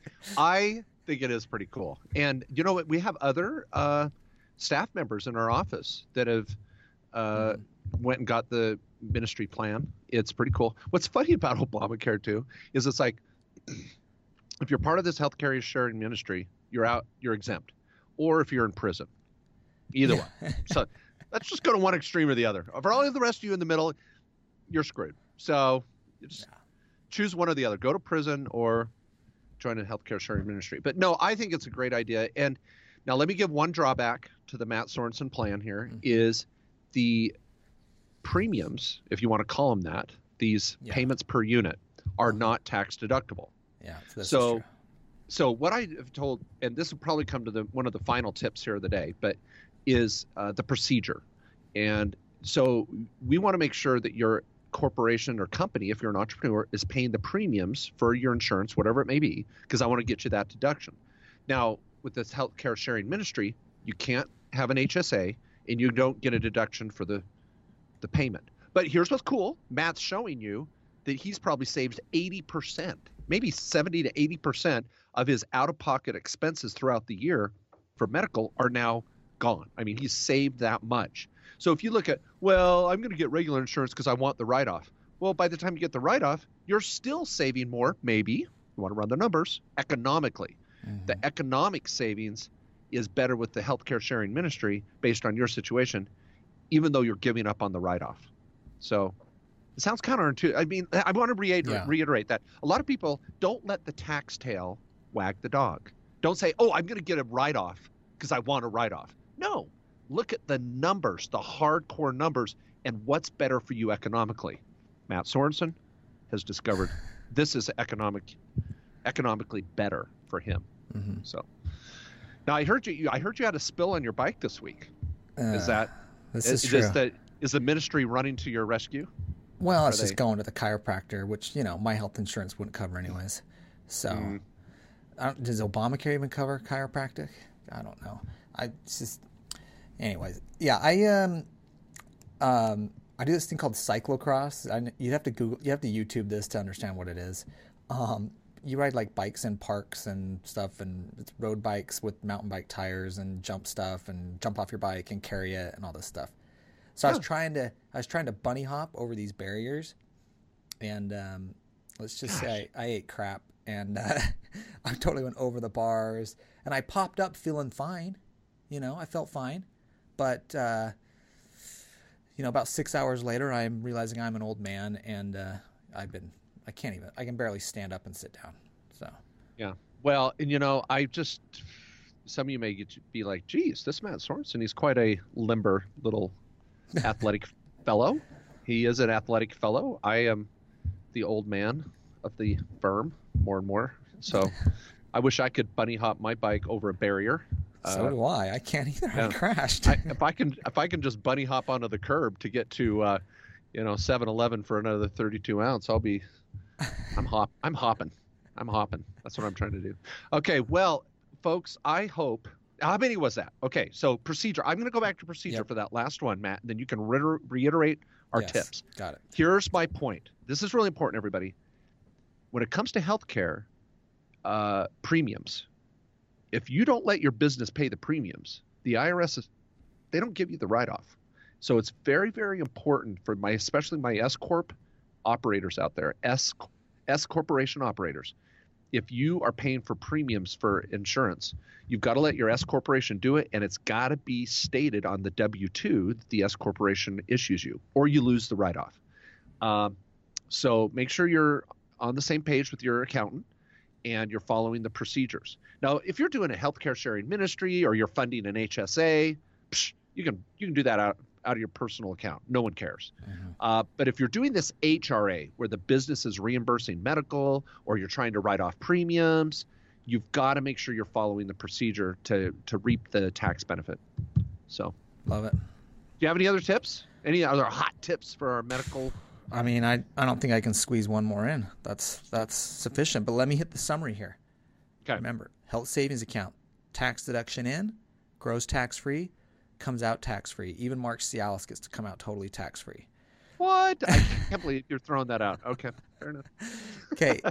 I think it is pretty cool. And you know what? We have other uh, staff members in our office that have uh, went and got the ministry plan. It's pretty cool. What's funny about Obamacare too is it's like if you're part of this healthcare sharing ministry, you're out, you're exempt, or if you're in prison, either one. So let's just go to one extreme or the other. For all of the rest of you in the middle, you're screwed. So you just Yeah. choose one or the other. Go to prison or join a healthcare sharing ministry. But no, I think it's a great idea. And now let me give one drawback to the Matt Sorensen plan here Mhm. is the premiums, if you want to call them that, these Yeah. payments per unit are not tax deductible. Yeah. So, this So- is true. So what I have told, and this will probably come to the one of the final tips here of the day, but is uh, the procedure. And so we want to make sure that your corporation or company, if you're an entrepreneur, is paying the premiums for your insurance, whatever it may be, because I want to get you that deduction. Now, with this healthcare sharing ministry, you can't have an H S A and you don't get a deduction for the the payment. But here's what's cool. Matt's showing you that he's probably saved eighty percent, maybe seventy to eighty percent of his out-of-pocket expenses throughout the year for medical are now gone. I mean, he's saved that much. So if you look at, well, I'm going to get regular insurance because I want the write-off. Well, by the time you get the write-off, you're still saving more, maybe, you want to run the numbers economically. Mm-hmm. The economic savings is better with the healthcare sharing ministry based on your situation, even though you're giving up on the write-off. So it sounds counterintuitive. I mean, I want to reiterate, Yeah. reiterate that a lot of people don't let the tax tail wag the dog. Don't say, oh, I'm going to get a write-off because I want a write-off. No, look at the numbers, the hardcore numbers, and what's better for you economically. Matt Sorensen has discovered this is economic, economically better for him. Mm-hmm. So now I heard you. I heard you had a spill on your bike this week. Uh, is that this is, is true? Is the is the ministry running to your rescue? Well, Are it's just they- going to the chiropractor, which, you know, my health insurance wouldn't cover anyways. So, Mm. I don't, does Obamacare even cover chiropractic? I don't know. I it's just, anyways, yeah, I um, um, I do this thing called cyclocross. I, you have to Google, you have to YouTube this to understand what it is. Um, you ride like bikes in parks and stuff, and it's road bikes with mountain bike tires and jump stuff, and jump off your bike and carry it and all this stuff. So I was Huh. trying to, I was trying to bunny hop over these barriers, and um, let's just say I, I ate crap, and uh, I totally went over the bars, and I popped up feeling fine, you know, I felt fine, but uh, you know, about six hours later, I'm realizing I'm an old man, and uh, I've been, I can't even, I can barely stand up and sit down. So Yeah. Well, and you know, I just some of you may get, be like, geez, this Matt Sorensen, he's quite a limber little athletic fellow. He is an athletic fellow. I am the old man of the firm more and more. So I wish I could bunny hop my bike over a barrier. so Uh, do I. I can't either. I yeah. crashed. I, if I can, if I can just bunny hop onto the curb to get to, uh, you know, seven eleven for another thirty-two ounce, I'll be, I'm hop, I'm hopping, I'm hopping. That's what I'm trying to do. Okay, well, folks, I hope. How many was that? Okay, so procedure. I'm going to go back to procedure Yep. for that last one, Matt. And then you can reiter- reiterate our Yes, tips. Got it. Here's my point. This is really important, everybody. When it comes to healthcare uh, premiums, if you don't let your business pay the premiums, the I R S is, they don't give you the write-off. So it's very, very important for my, especially my S corp operators out there, S S corporation operators. If you are paying for premiums for insurance, you've got to let your S corporation do it, and it's got to be stated on the W two that the S corporation issues you, or you lose the write-off. Um, so make sure you're on the same page with your accountant and you're following the procedures. Now, if you're doing a healthcare sharing ministry or you're funding an H S A, psh, you can you can do that out, out of your personal account. No one cares. Mhm. Uh, but if you're doing this H R A where the business is reimbursing medical or you're trying to write off premiums, you've got to make sure you're following the procedure to to reap the tax benefit. So, Love it. do you have any other tips? Any other hot tips for our medical? I mean, I, I don't think I can squeeze one more in. That's that's sufficient. But let me hit the summary here. Okay. Remember, health savings account, tax deduction in, grows tax free, comes out tax free. Even Mark Cialis gets to come out totally tax free. What? I can't believe you're throwing that out. Okay, fair enough. Okay,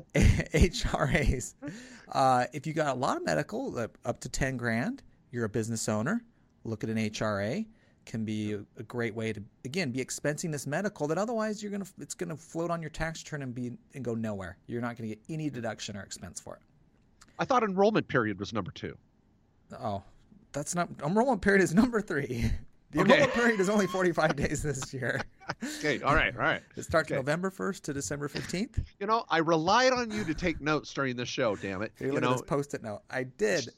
H R As. Uh, if you got a lot of medical, uh, up to ten grand, you're a business owner. Look at an H R A. Can be a, a great way to, again, be expensing this medical that otherwise you're gonna it's gonna float on your tax return and be and go nowhere. You're not gonna get any deduction or expense for it. I thought enrollment period was number two. Oh, that's not enrollment period is number three. The Okay. enrollment period is only forty-five days this year. Okay, all right, all right. It starts Okay. November first to December fifteenth. You know, I relied on you to take notes during this show. Damn it! Here, You look know, at this post-it note. I did.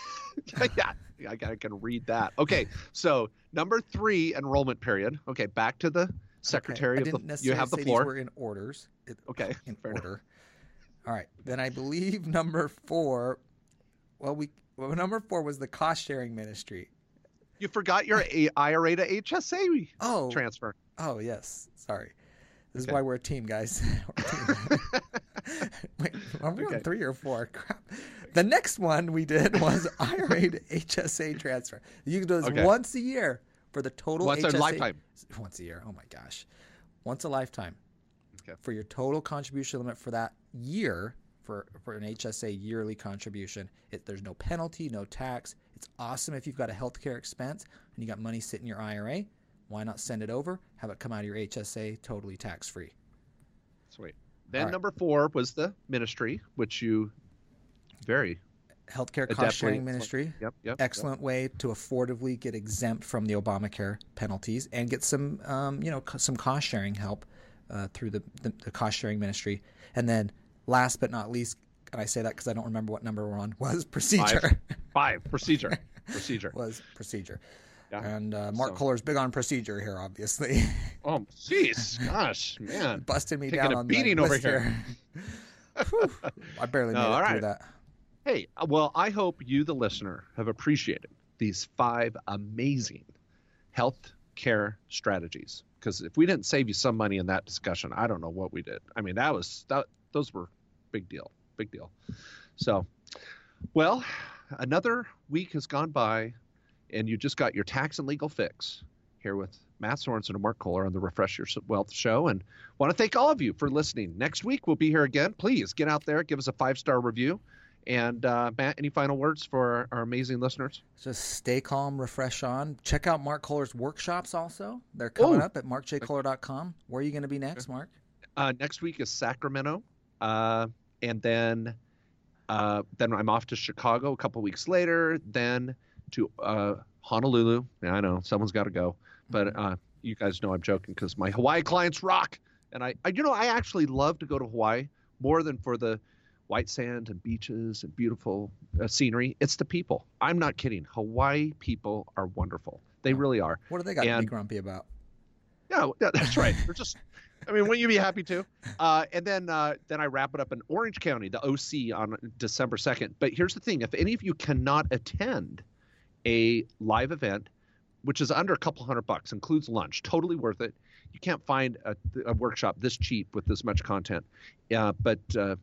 yeah, I got- I can read that. Okay, so number three, enrollment period. Okay, back to the secretary Okay. I of didn't the. You necessarily have the say floor. These were in orders. It, Okay, in fair enough. order. All right. Then I believe number four. Well, we well, number four was the cost sharing ministry. You forgot your A- I R A to H S A Oh, transfer. oh yes. Sorry. This is Okay. why we're a team, guys. We're a team. Wait, are we Okay. on three or four? Crap. The next one we did was I R A to H S A transfer. You can do this Okay. once a year for the total Once a H S A. lifetime. Once a year. Oh my gosh. Once a lifetime. Okay. For your total contribution limit for that year, for, for an H S A yearly contribution, it, there's no penalty, no tax. It's awesome if you've got a healthcare expense and you got money sitting in your I R A. Why not send it over, have it come out of your H S A totally tax-free? Sweet. Then right. number four was the ministry, which you very healthcare adeptly- cost sharing ministry. Yep, yep. Excellent way to affordably get exempt from the Obamacare penalties and get some, um, you know, co- some cost sharing help uh, through the, the, the cost sharing ministry. And then, last but not least, and I say that because I don't remember what number we're on, was procedure. Five, Five. procedure, procedure was procedure. Yeah. And uh, Mark So- Kohler's big on procedure here, obviously. Oh, jeez, gosh, man, Busted me Taking down a on beating the over list here. Whew. I barely No, made it all through right. that. Hey, uh, well, I hope you, the listener, have appreciated these five amazing health care strategies. Because if we didn't save you some money in that discussion, I don't know what we did. I mean, that was that; those were big deal, big deal. So, well, another week has gone by, and you just got your tax and legal fix here with Matt Sorensen and Mark Kohler on the Refresh Your Wealth Show. And want to thank all of you for listening. Next week, we'll be here again. Please get out there, give us a five-star review. And uh, Matt, any final words for our, our amazing listeners? Just stay calm, refresh on. Check out Mark Kohler's workshops also. They're coming Ooh. up at mark j kohler dot com. Where are you going to be next, Mark? Uh, next week is Sacramento. Uh, and then uh, then I'm off to Chicago a couple weeks later. Then to uh, Honolulu. Yeah, I know, someone's got to go. But uh, you guys know I'm joking because my Hawaii clients rock. And I, I, you know, I actually love to go to Hawaii more than for the white sand and beaches and beautiful uh, scenery. It's the people. I'm not kidding. Hawaii people are wonderful. They really are. What do they got to And- be grumpy about? Yeah, yeah, that's right. They're just, I mean, wouldn't you be happy too? Uh, and then uh, then I wrap it up in Orange County, the O C, on December second. But here's the thing. If any of you cannot attend a live event, which is under a couple hundred bucks, includes lunch, totally worth it. You can't find a, a workshop this cheap with this much content. Uh, but uh,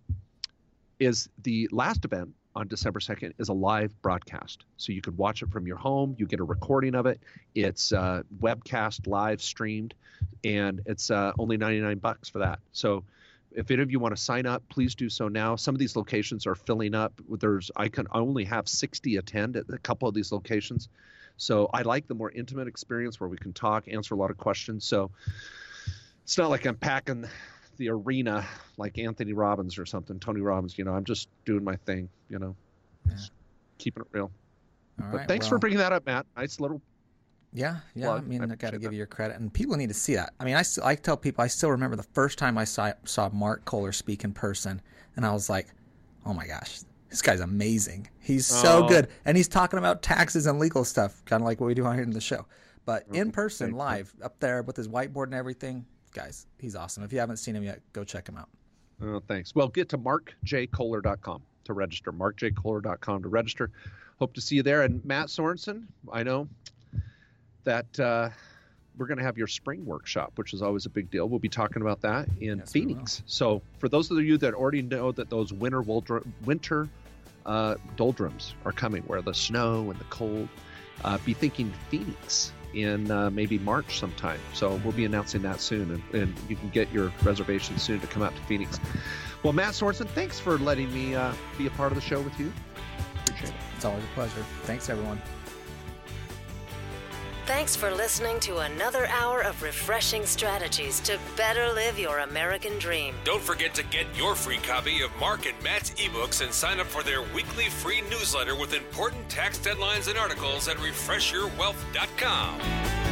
is the last event on December second is a live broadcast. So you could watch it from your home. You get a recording of it. It's uh, webcast live streamed, and it's uh, only ninety-nine bucks for that. So if any of you want to sign up, please do so now. Some of these locations are filling up. There's I can only have sixty attend at a couple of these locations. So I like the more intimate experience where we can talk, answer a lot of questions. So it's not like I'm packing the arena like Anthony Robbins or something, Tony Robbins. You know, I'm just doing my thing, you know, Yeah. just keeping it real. All But right, thanks for well, bringing that up, Matt. Nice little. Yeah, yeah. plug. I mean, I I, got to appreciate give that. you your credit, and people need to see that. I mean, I, still, I tell people I still remember the first time I saw saw Mark Kohler speak in person, and I was like, oh my gosh, this guy's amazing. He's so Oh. good, and he's talking about taxes and legal stuff, kind of like what we do on here in the show. But in person, thank you. live, up there with his whiteboard and everything, guys, he's awesome. If you haven't seen him yet, go check him out. Oh, thanks. Well, get to mark j kohler dot com to register. mark j kohler dot com to register. Hope to see you there. And Matt Sorensen, I know that uh, we're going to have your spring workshop, which is always a big deal. We'll be talking about that in Yes, we Phoenix. So for those of you that already know that those winter woldr- winter uh, doldrums are coming, where the snow and the cold, uh, be thinking Phoenix in uh, maybe March sometime. So we'll be announcing that soon, and, and you can get your reservations soon to come out to Phoenix. Well, Matt Sorensen, thanks for letting me uh, be a part of the show with you. Appreciate it. It's always a pleasure. Thanks, everyone. Thanks for listening to another hour of refreshing strategies to better live your American dream. Don't forget to get your free copy of Mark and Matt's ebooks and sign up for their weekly free newsletter with important tax deadlines and articles at refresh your wealth dot com.